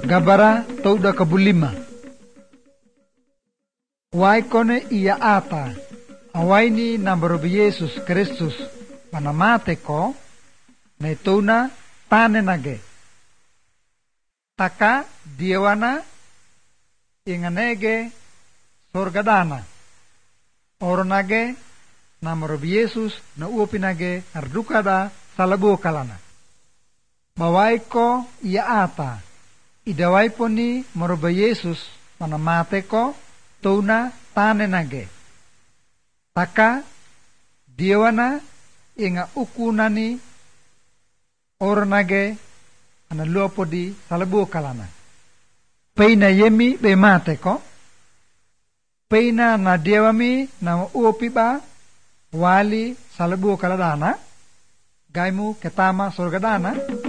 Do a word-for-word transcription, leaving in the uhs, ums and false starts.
Gabara tauda kabulima. Waikone iya ata. Awaini nambarobi Yesus Kristus manamate ko na ituna tane nage. Taka diewana inganege sorgadana. Oro nage nambarobi Yesus na uopinage ardukada salabu kalana. Bawaiko iya ata. Idawai poni maroba Yesus manamate ko tuna tane nage. Taka diewana inga ukunani oranage ana luopodi salabu kalana. Peina yemi be mate ko. Peina na diewami na uopiba wali salabu kaladana. Gaimu ketama sorgadana.